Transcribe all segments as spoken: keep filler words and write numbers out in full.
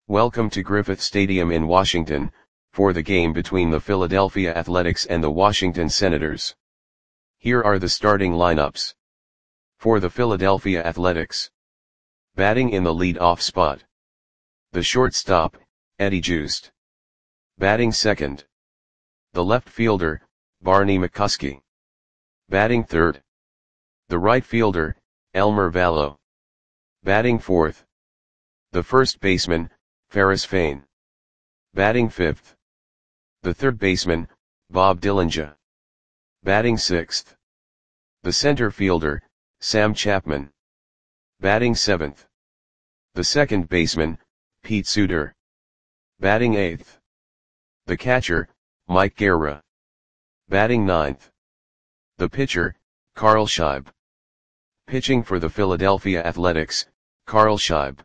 Welcome to Griffith Stadium in Washington, for the game between the Philadelphia Athletics and the Washington Senators. Here are the starting lineups. For the Philadelphia Athletics. Batting in the lead-off spot. The shortstop, Eddie Joost. Batting second. The left fielder, Barney McCuskey. Batting third. The right fielder, Elmer Valo. Batting fourth. The first baseman, Ferris Fain. Batting fifth. The third baseman, Bob Dillinger. Batting sixth. The center fielder, Sam Chapman. Batting seventh. The second baseman, Pete Suter. Batting eighth. The catcher, Mike Guerra. Batting ninth. The pitcher, Carl Scheib. Pitching for the Philadelphia Athletics, Carl Scheib.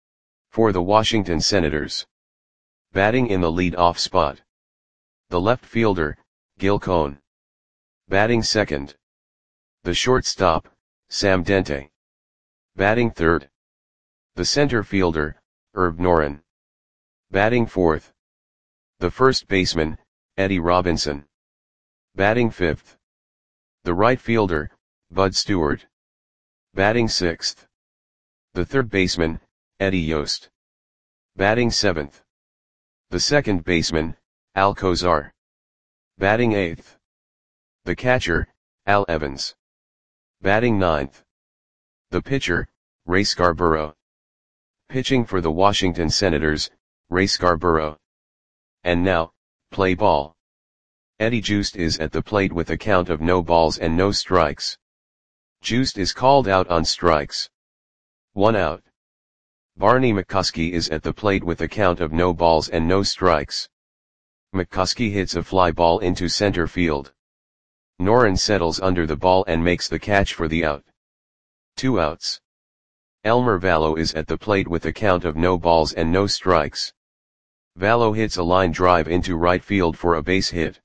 For the Washington Senators. Batting in the lead-off spot. The left fielder, Gil Cohn. Batting second. The shortstop, Sam Dente. Batting third. The center fielder, Herb Noren. Batting fourth. The first baseman, Eddie Robinson. Batting fifth. The right fielder, Bud Stewart. Batting sixth. The third baseman, Eddie Yost. Batting seventh. The second baseman, Al Kozar. Batting eighth. The catcher, Al Evans. Batting ninth. The pitcher, Ray Scarborough. Pitching for the Washington Senators, Ray Scarborough. And now, play ball. Eddie Joost is at the plate with a count of no balls and no strikes. Joost is called out on strikes. One out. Barney McCuskey is at the plate with a count of no balls and no strikes. McCuskey hits a fly ball into center field. Noren settles under the ball and makes the catch for the out. Two outs. Elmer Valo is at the plate with a count of no balls and no strikes. Valo hits a line drive into right field for a base hit.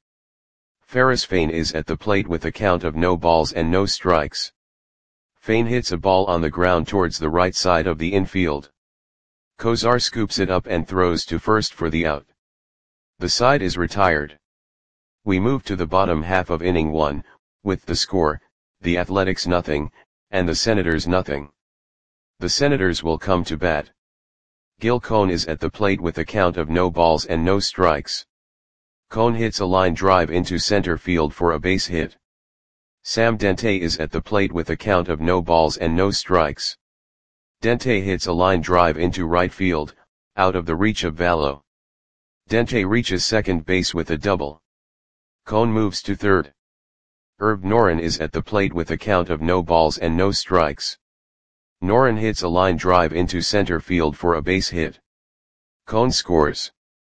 Ferris Fain is at the plate with a count of no balls and no strikes. Fain hits a ball on the ground towards the right side of the infield. Kozar scoops it up and throws to first for the out. The side is retired. We move to the bottom half of inning one, with the score, the Athletics nothing, and the Senators nothing. The Senators will come to bat. Gil Cohn is at the plate with a count of no balls and no strikes. Cohn hits a line drive into center field for a base hit. Sam Dente is at the plate with a count of no balls and no strikes. Dente hits a line drive into right field, out of the reach of Valo. Dente reaches second base with a double. Cohn moves to third. Herb Noren is at the plate with a count of no balls and no strikes. Noren hits a line drive into center field for a base hit. Cohn scores.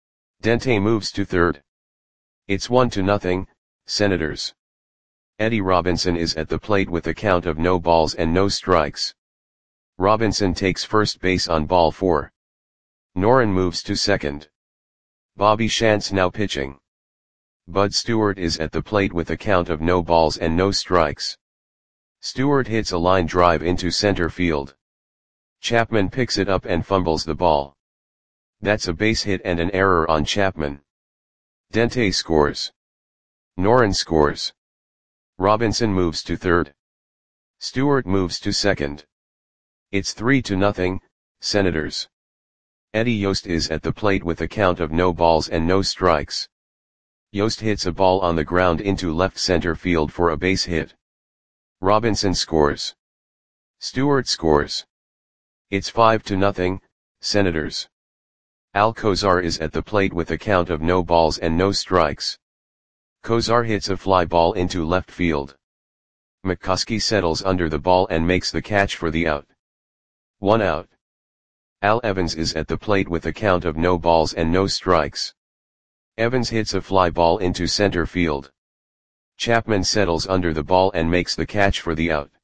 Dente moves to third. It's one to nothing, Senators. Eddie Robinson is at the plate with a count of no balls and no strikes. Robinson takes first base on ball four. Noren moves to second. Bobby Shantz now pitching. Bud Stewart is at the plate with a count of no balls and no strikes. Stewart hits a line drive into center field. Chapman picks it up and fumbles the ball. That's a base hit and an error on Chapman. Dente scores. Noren scores. Robinson moves to third. Stewart moves to second. It's three to nothing, Senators. Eddie Yost is at the plate with a count of no balls and no strikes. Yost hits a ball on the ground into left center field for a base hit. Robinson scores. Stewart scores. It's five to nothing, Senators. Al Kozar is at the plate with a count of no balls and no strikes. Kozar hits a fly ball into left field. McCuskey settles under the ball and makes the catch for the out. One out. Al Evans is at the plate with a count of no balls and no strikes. Evans hits a fly ball into center field. Chapman settles under the ball and makes the catch for the out.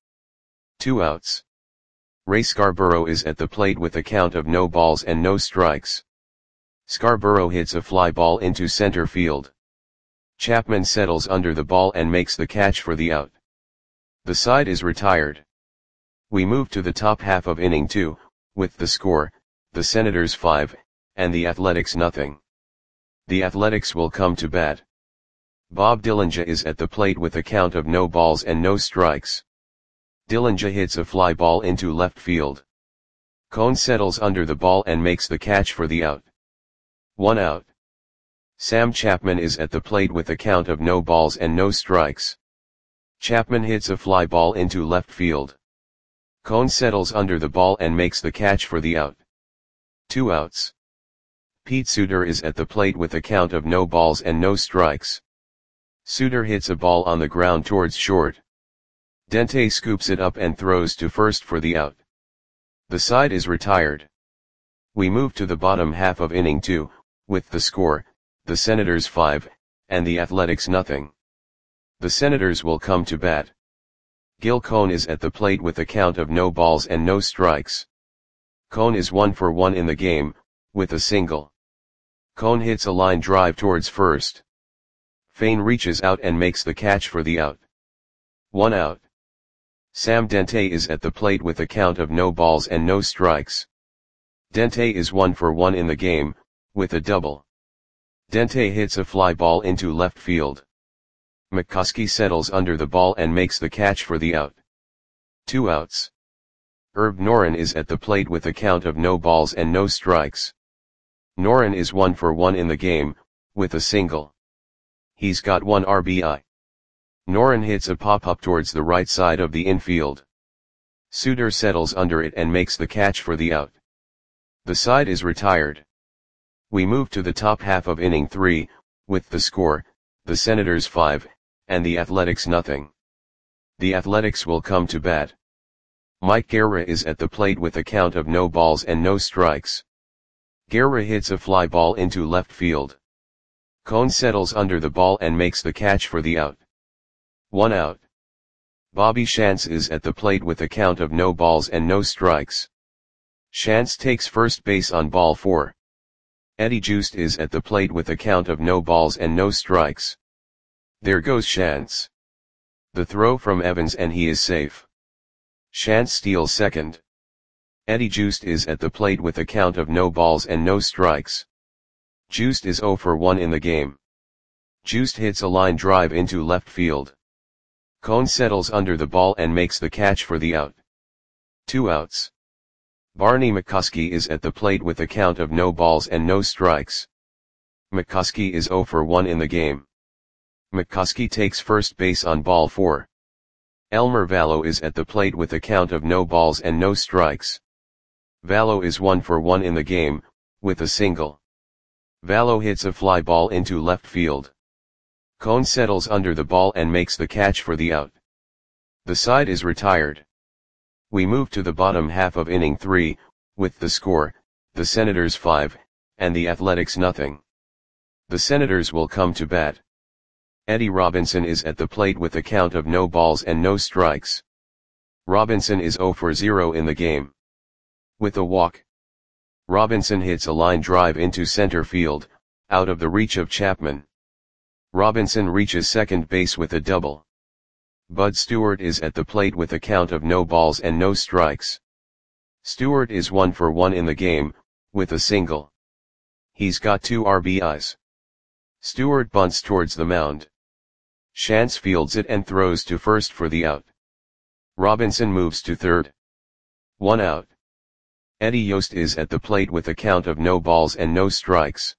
Two outs. Ray Scarborough is at the plate with a count of no balls and no strikes. Scarborough hits a fly ball into center field. Chapman settles under the ball and makes the catch for the out. The side is retired. We move to the top half of inning two, with the score, the Senators five, and the Athletics nothing. The Athletics will come to bat. Bob Dillinja is at the plate with a count of no balls and no strikes. Dillinja hits a fly ball into left field. Cone settles under the ball and makes the catch for the out. One out. Sam Chapman is at the plate with a count of no balls and no strikes. Chapman hits a fly ball into left field. Cone settles under the ball and makes the catch for the out. Two outs. Pete Suter is at the plate with a count of no balls and no strikes. Suter hits a ball on the ground towards short. Dente scoops it up and throws to first for the out. The side is retired. We move to the bottom half of inning two, with the score, the Senators five, and the Athletics nothing. The Senators will come to bat. Gil Cone is at the plate with a count of no balls and no strikes. Cone is one for one in the game, with a single. Cone hits a line drive towards first. Fain reaches out and makes the catch for the out. One out. Sam Dente is at the plate with a count of no balls and no strikes. Dente is one for one in the game, with a double. Dente hits a fly ball into left field. McCuskey settles under the ball and makes the catch for the out. Two outs. Herb Noren is at the plate with a count of no balls and no strikes. Noren is one for one in the game, with a single. He's got one R B I. Noren hits a pop-up towards the right side of the infield. Suter settles under it and makes the catch for the out. The side is retired. We move to the top half of inning three, with the score, the Senators five, and the Athletics nothing. The Athletics will come to bat. Mike Guerra is at the plate with a count of no balls and no strikes. Guerra hits a fly ball into left field. Cone settles under the ball and makes the catch for the out. One out. Bobby Shantz is at the plate with a count of no balls and no strikes. Shantz takes first base on ball four. Eddie Joost is at the plate with a count of no balls and no strikes. There goes Shantz. The throw from Evans and he is safe. Shantz steals second. Eddie Joost is at the plate with a count of no balls and no strikes. Joost is zero for one in the game. Joost hits a line drive into left field. Cone settles under the ball and makes the catch for the out. Two outs. Barney McCuskey is at the plate with a count of no balls and no strikes. McCuskey is zero for one in the game. McCuskey takes first base on ball four. Elmer Vallo is at the plate with a count of no balls and no strikes. Vallo is one for one in the game, with a single. Vallo hits a fly ball into left field. Cone settles under the ball and makes the catch for the out. The side is retired. We move to the bottom half of inning three, with the score, the Senators five, and the Athletics nothing. The Senators will come to bat. Eddie Robinson is at the plate with a count of no balls and no strikes. Robinson is zero for zero in the game. With a walk. Robinson hits a line drive into center field, out of the reach of Chapman. Robinson reaches second base with a double. Bud Stewart is at the plate with a count of no balls and no strikes. Stewart is one for one in the game, with a single. He's got two R B Is. Stewart bunts towards the mound. Shantz fields it and throws to first for the out. Robinson moves to third. One out. Eddie Yost is at the plate with a count of no balls and no strikes.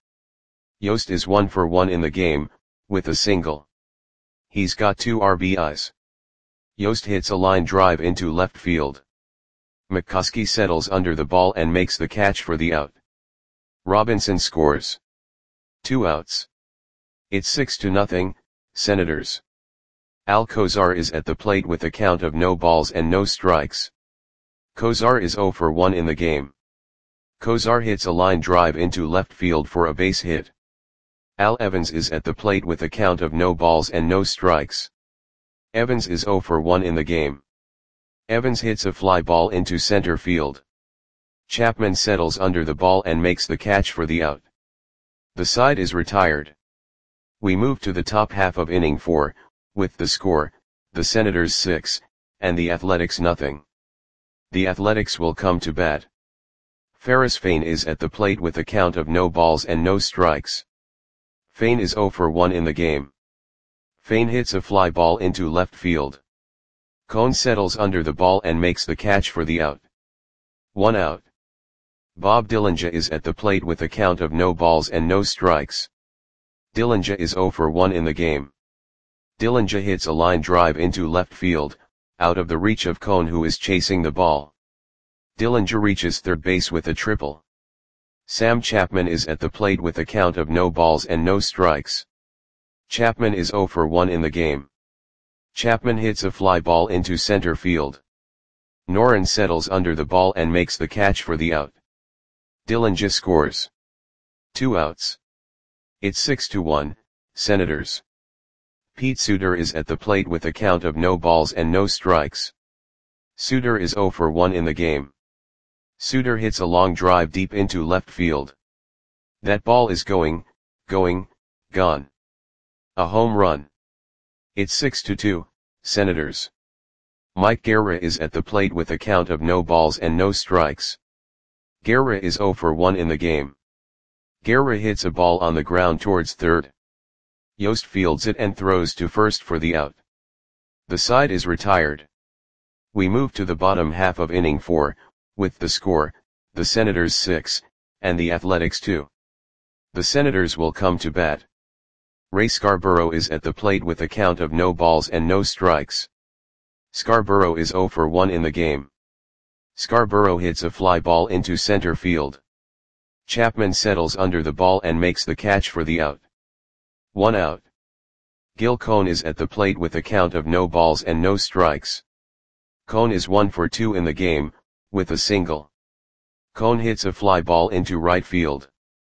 Yost is one for one in the game, with a single. He's got two R B Is. Yost hits a line drive into left field. McCuskey settles under the ball and makes the catch for the out. Robinson scores. Two outs. It's six to nothing, Senators. Al Kozar is at the plate with a count of no balls and no strikes. Kozar is zero for one in the game. Kozar hits a line drive into left field for a base hit. Al Evans is at the plate with a count of no balls and no strikes. Evans is zero for one in the game. Evans hits a fly ball into center field. Chapman settles under the ball and makes the catch for the out. The side is retired. We move to the top half of inning four, with the score, the Senators six, and the Athletics nothing. The Athletics will come to bat. Ferris Fain is at the plate with a count of no balls and no strikes. Fain is zero for one in the game. Fain hits a fly ball into left field. Cone settles under the ball and makes the catch for the out. One out. Bob Dillinger is at the plate with a count of no balls and no strikes. Dillinger is zero for one in the game. Dillinger hits a line drive into left field, out of the reach of Cone, who is chasing the ball. Dillinger reaches third base with a triple. Sam Chapman is at the plate with a count of no balls and no strikes. Chapman is zero for one in the game. Chapman hits a fly ball into center field. Noren settles under the ball and makes the catch for the out. Dillinger scores. Two outs. It's six to one, Senators. Pete Suter is at the plate with a count of no balls and no strikes. Suter is zero for one in the game. Suter hits a long drive deep into left field. That ball is going, going, gone. A home run. It's six to two, Senators. Mike Guerra is at the plate with a count of no balls and no strikes. Guerra is zero for one in the game. Guerra hits a ball on the ground towards third. Yost fields it and throws to first for the out. The side is retired. We move to the bottom half of inning four, with the score, the Senators six, and the Athletics two. The Senators will come to bat. Ray Scarborough is at the plate with a count of no balls and no strikes. Scarborough is zero for one in the game. Scarborough hits a fly ball into center field. Chapman settles under the ball and makes the catch for the out. One out. Gil Cone is at the plate with a count of no balls and no strikes. Cone is one for two in the game, with a single. Cone hits a fly ball into right field.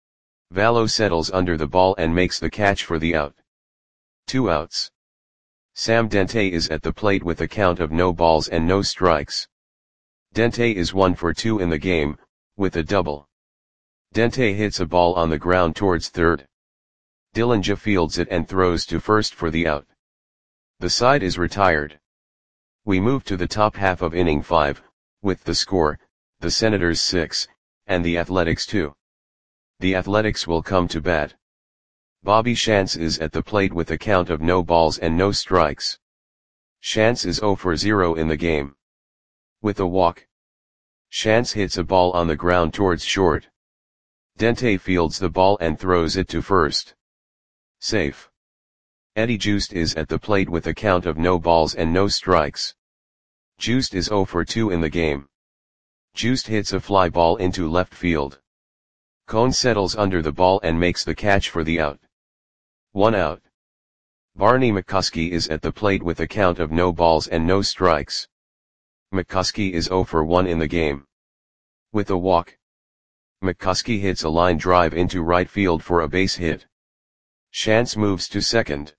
Vallo settles under the ball and makes the catch for the out. Two outs. Sam Dente is at the plate with a count of no balls and no strikes. Dente is one for two in the game, with a double. Dente hits a ball on the ground towards third. Dillinger fields it and throws to first for the out. The side is retired. We move to the top half of inning five, with the score, the Senators six, and the Athletics two. The Athletics will come to bat. Bobby Shantz is at the plate with a count of no balls and no strikes. Shantz is zero for zero in the game. With a walk. Shantz hits a ball on the ground towards short. Dente fields the ball and throws it to first. Safe. Eddie Joost is at the plate with a count of no balls and no strikes. Joost is zero for two in the game. Joost hits a fly ball into left field. Cone settles under the ball and makes the catch for the out. One out. Barney McCuskey is at the plate with a count of no balls and no strikes. McCuskey is zero for one in the game. With a walk. McCuskey hits a line drive into right field for a base hit. Shantz moves to second.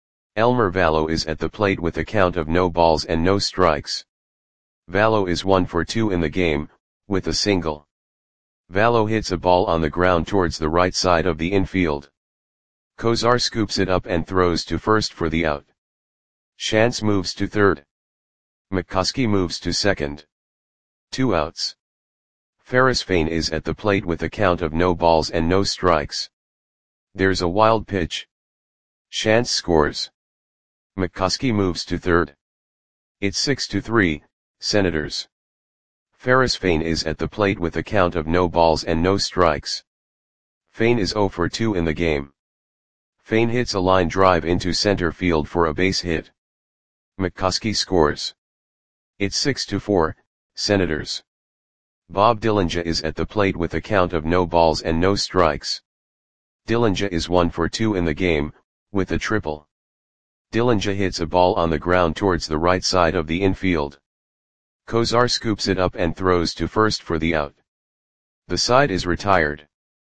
Elmer Vallo is at the plate with a count of no balls and no strikes. Vallo is one for two in the game, with a single. Vallo hits a ball on the ground towards the right side of the infield. Kozar scoops it up and throws to first for the out. Shantz moves to third. McCuskey moves to second. Two outs. Ferris Fain is at the plate with a count of no balls and no strikes. There's a wild pitch. Shantz scores. McCuskey moves to third. It's six to three, Senators. Ferris Fain is at the plate with a count of no balls and no strikes. Fain is zero for two in the game. Fain hits a line drive into center field for a base hit. McCuskey scores. It's six to four, Senators. Bob Dillinger is at the plate with a count of no balls and no strikes. Dillinger is one for two in the game, with a triple. Dillinger hits a ball on the ground towards the right side of the infield. Kozar scoops it up and throws to first for the out. The side is retired.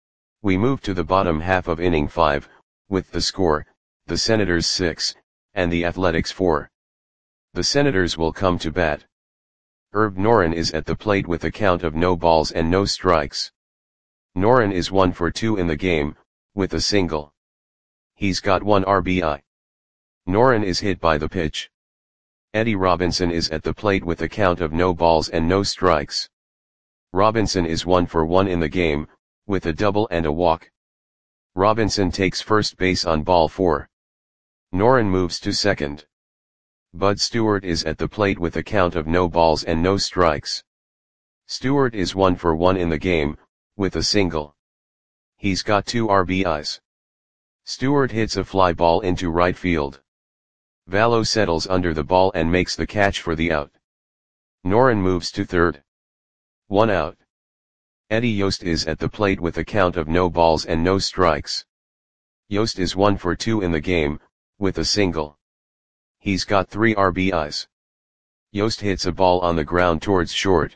We move to the bottom half of inning five, with the score, the Senators six, and the Athletics four. The Senators will come to bat. Herb Noren is at the plate with a count of no balls and no strikes. Noren is one for two in the game, with a single. He's got one R B I. Noren is hit by the pitch. Eddie Robinson is at the plate with a count of no balls and no strikes. Robinson is one for one in the game, with a double and a walk. Robinson takes first base on ball four. Noren moves to second. Bud Stewart is at the plate with a count of no balls and no strikes. Stewart is one for one in the game, with a single. He's got two R B Is. Stewart hits a fly ball into right field. Vallo settles under the ball and makes the catch for the out. Noren moves to third. One out. Eddie Yost is at the plate with a count of no balls and no strikes. Yost is one for two in the game, with a single. He's got three R B Is. Yost hits a ball on the ground towards short.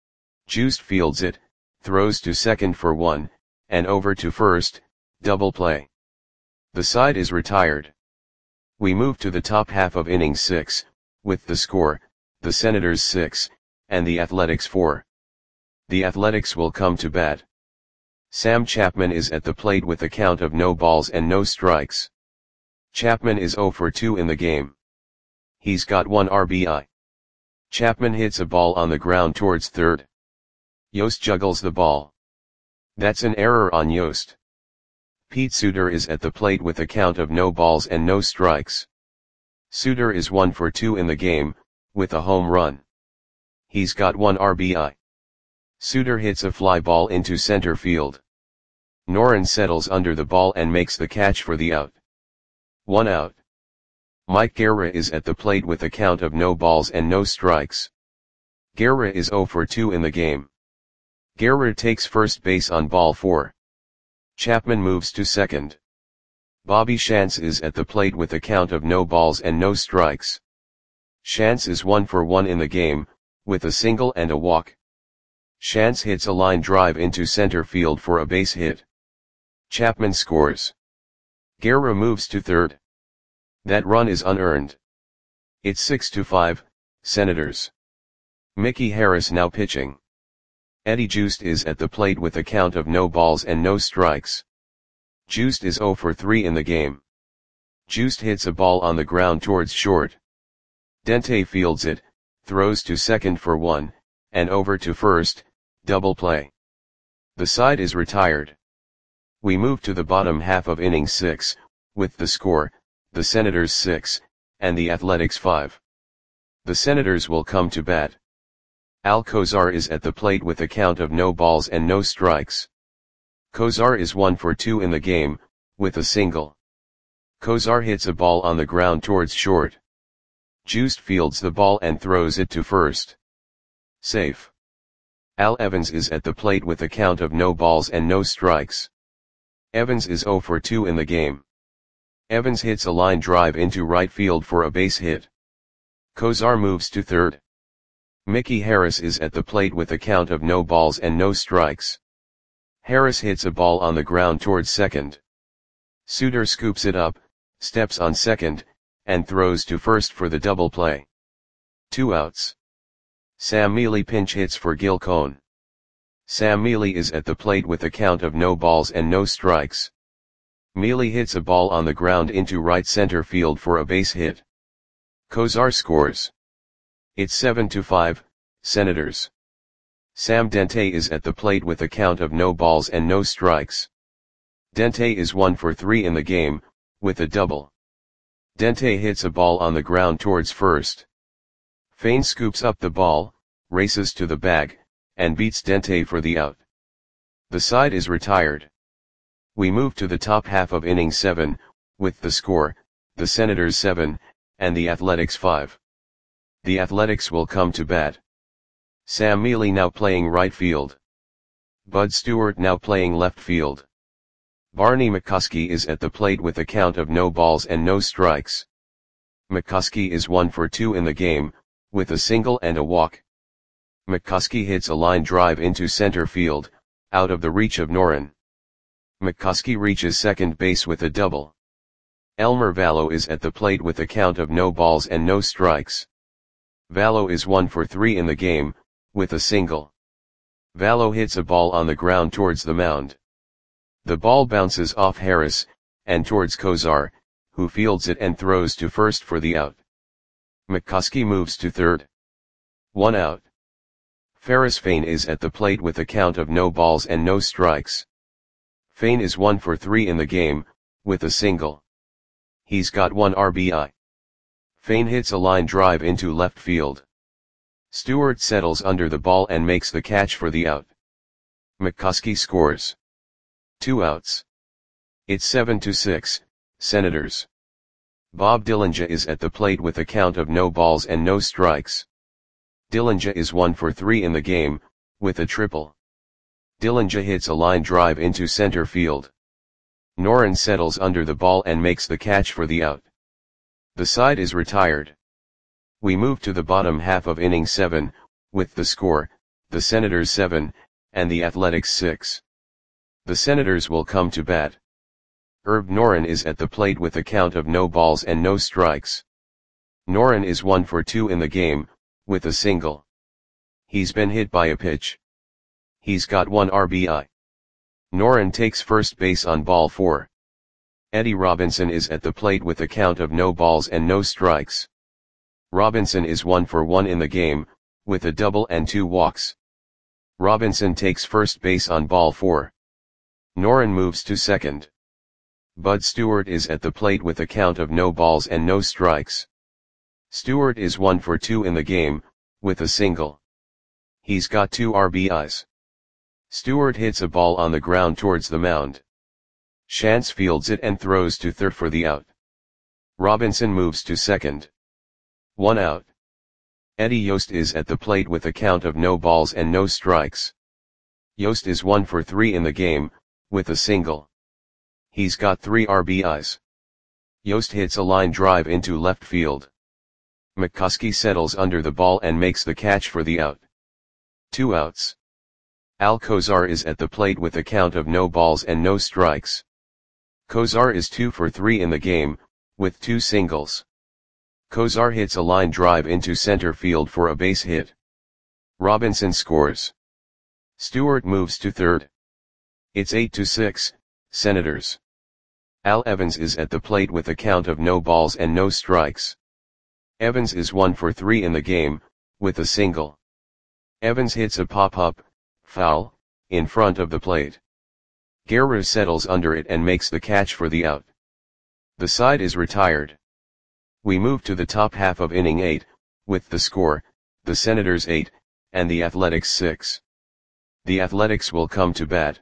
Juiced fields it, throws to second for one, and over to first, double play. The side is retired. We move to the top half of inning six, with the score, the Senators six, and the Athletics four. The Athletics will come to bat. Sam Chapman is at the plate with a count of no balls and no strikes. Chapman is zero for two in the game. He's got one R B I. Chapman hits a ball on the ground towards third. Yost juggles the ball. That's an error on Yost. Pete Suter is at the plate with a count of no balls and no strikes. Suter is one for two in the game, with a home run. He's got one R B I. Suter hits a fly ball into center field. Noren settles under the ball and makes the catch for the out. One out. Mike Guerra is at the plate with a count of no balls and no strikes. Guerra is zero for two in the game. Guerra takes first base on ball four. Chapman moves to second. Bobby Shantz is at the plate with a count of no balls and no strikes. Shantz is one for one in the game, with a single and a walk. Shantz hits a line drive into center field for a base hit. Chapman scores. Guerra moves to third. That run is unearned. It's six to five, Senators. Mickey Harris now pitching. Eddie Juiced is at the plate with a count of no balls and no strikes. Juiced is zero for three in the game. Juiced hits a ball on the ground towards short. Dente fields it, throws to second for one, and over to first, double play. The side is retired. We move to the bottom half of inning six, with the score, the Senators six, and the Athletics five. The Senators will come to bat. Alcozar is at the plate with a count of no balls and no strikes. Cozar is one for two in the game, with a single. Cozar hits a ball on the ground towards short. Juiced fields the ball and throws it to first. Safe. Al Evans is at the plate with a count of no balls and no strikes. Evans is zero for two in the game. Evans hits a line drive into right field for a base hit. Cozar moves to third. Mickey Harris is at the plate with a count of no balls and no strikes. Harris hits a ball on the ground towards second. Suter scoops it up, steps on second, and throws to first for the double play. Two outs. Sam Mealy pinch hits for Gil Cohn. Sam Mealy is at the plate with a count of no balls and no strikes. Mealy hits a ball on the ground into right center field for a base hit. Cozar scores. It's seven to five, Senators. Sam Dente is at the plate with a count of no balls and no strikes. Dente is one for three in the game, with a double. Dente hits a ball on the ground towards first. Fain scoops up the ball, races to the bag, and beats Dente for the out. The side is retired. We move to the top half of inning seven, with the score, the Senators seven, and the Athletics five. The Athletics will come to bat. Sam Mealy now playing right field. Bud Stewart now playing left field. Barney McCoskey is at the plate with a count of no balls and no strikes. McCoskey is one for two in the game, with a single and a walk. McCoskey hits a line drive into center field, out of the reach of Noren. McCoskey reaches second base with a double. Elmer Vallo is at the plate with a count of no balls and no strikes. Vallo is one for three in the game, with a single. Vallo hits a ball on the ground towards the mound. The ball bounces off Harris, and towards Cozar, who fields it and throws to first for the out. McCoskey moves to third. One out. Ferris Fain is at the plate with a count of no balls and no strikes. Fain is one for three in the game, with a single. He's got one R B I. Fain hits a line drive into left field. Stewart settles under the ball and makes the catch for the out. McCoskey scores. Two outs. It's seven to six, Senators. Bob Dillinger is at the plate with a count of no balls and no strikes. Dillinger is one for three in the game, with a triple. Dillinger hits a line drive into center field. Noren settles under the ball and makes the catch for the out. The side is retired. We move to the bottom half of inning seven, with the score, the Senators seven, and the Athletics six. The Senators will come to bat. Herb Noren is at the plate with a count of no balls and no strikes. Noren is one for two in the game, with a single. He's been hit by a pitch. He's got one R B I. Noren takes first base on ball four. Eddie Robinson is at the plate with a count of no balls and no strikes. Robinson is one for one in the game, with a double and two walks. Robinson takes first base on ball four. Noren moves to second. Bud Stewart is at the plate with a count of no balls and no strikes. Stewart is one for two in the game, with a single. He's got two R B Is. Stewart hits a ball on the ground towards the mound. Shantz fields it and throws to third for the out. Robinson moves to second. One out. Eddie Yost is at the plate with a count of no balls and no strikes. Yost is one for three in the game, with a single. He's got three R B Is. Yost hits a line drive into left field. McCoskey settles under the ball and makes the catch for the out. Two outs. Al Kozar is at the plate with a count of no balls and no strikes. Kozar is two for three in the game, with two singles. Kozar hits a line drive into center field for a base hit. Robinson scores. Stewart moves to third. It's eight to six, Senators. Al Evans is at the plate with a count of no balls and no strikes. Evans is one for three in the game, with a single. Evans hits a pop-up, foul, in front of the plate. Guerra settles under it and makes the catch for the out. The side is retired. We move to the top half of inning eight, with the score, the Senators eight, and the Athletics six. The Athletics will come to bat.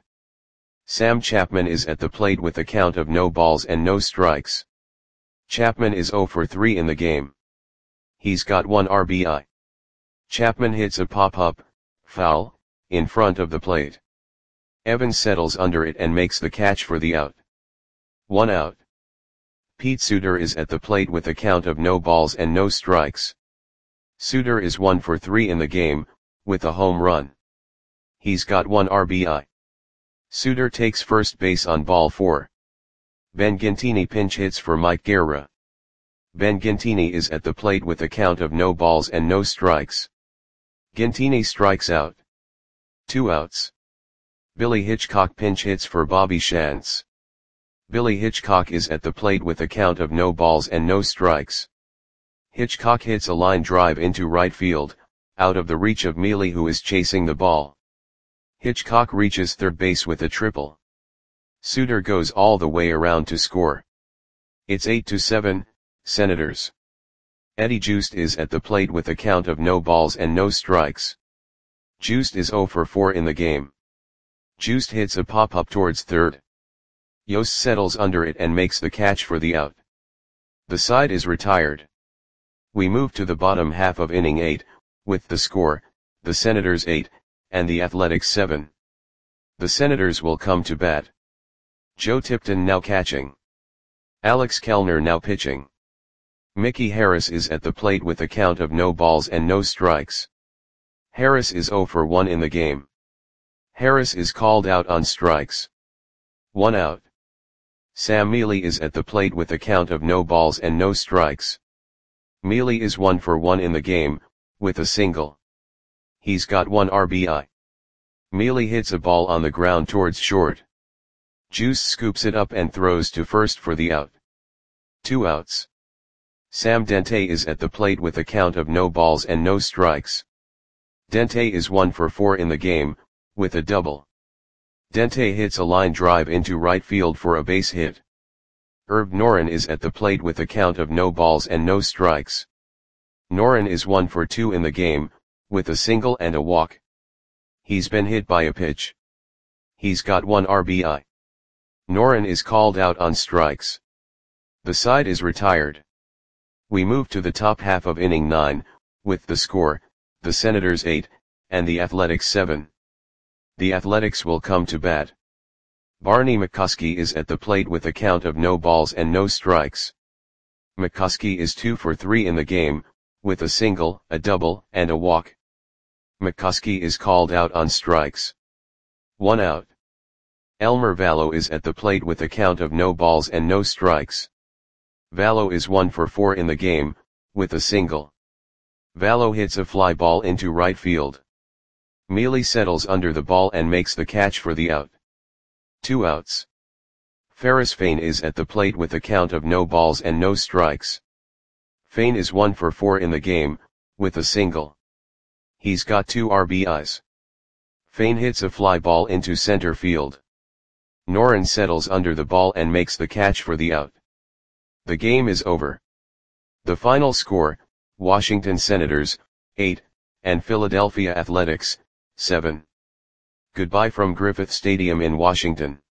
Sam Chapman is at the plate with a count of no balls and no strikes. Chapman is zero for three in the game. He's got one R B I. Chapman hits a pop-up, foul, in front of the plate. Evans settles under it and makes the catch for the out. One out. Pete Suter is at the plate with a count of no balls and no strikes. Suter is one for three in the game, with a home run. He's got one R B I. Suter takes first base on ball four. Ben Gintini pinch hits for Mike Guerra. Ben Gintini is at the plate with a count of no balls and no strikes. Gintini strikes out. Two outs. Billy Hitchcock pinch hits for Bobby Shantz. Billy Hitchcock is at the plate with a count of no balls and no strikes. Hitchcock hits a line drive into right field, out of the reach of Mealy, who is chasing the ball. Hitchcock reaches third base with a triple. Suter goes all the way around to score. It's eight to seven, Senators. Eddie Joost is at the plate with a count of no balls and no strikes. Joost is zero for four in the game. Joost hits a pop-up towards third. Yost settles under it and makes the catch for the out. The side is retired. We move to the bottom half of inning eight, with the score, the Senators eight, and the Athletics seven. The Senators will come to bat. Joe Tipton now catching. Alex Kellner now pitching. Mickey Harris is at the plate with a count of no balls and no strikes. Harris is zero for one in the game. Harris is called out on strikes. One out. Sam Mealy is at the plate with a count of no balls and no strikes. Mealy is one for one in the game, with a single. He's got one R B I. Mealy hits a ball on the ground towards short. Juice scoops it up and throws to first for the out. Two outs. Sam Dente is at the plate with a count of no balls and no strikes. Dente is one for four in the game, with a double. Dente hits a line drive into right field for a base hit. Herb Noren is at the plate with a count of no balls and no strikes. Noren is one for two in the game, with a single and a walk. He's been hit by a pitch. He's got one R B I. Noren is called out on strikes. The side is retired. We move to the top half of inning nine, with the score, the Senators eight, and the Athletics seven. The Athletics will come to bat. Barney McCoskey is at the plate with a count of no balls and no strikes. McCoskey is two for three in the game, with a single, a double, and a walk. McCoskey is called out on strikes. One out. Elmer Vallow is at the plate with a count of no balls and no strikes. Vallow is one for four in the game, with a single. Vallow hits a fly ball into right field. Mealy settles under the ball and makes the catch for the out. Two outs. Ferris Fain is at the plate with a count of no balls and no strikes. Fain is one for four in the game, with a single. He's got two R B Is. Fain hits a fly ball into center field. Noren settles under the ball and makes the catch for the out. The game is over. The final score, Washington Senators, eight, and Philadelphia Athletics, seven. Goodbye from Griffith Stadium in Washington.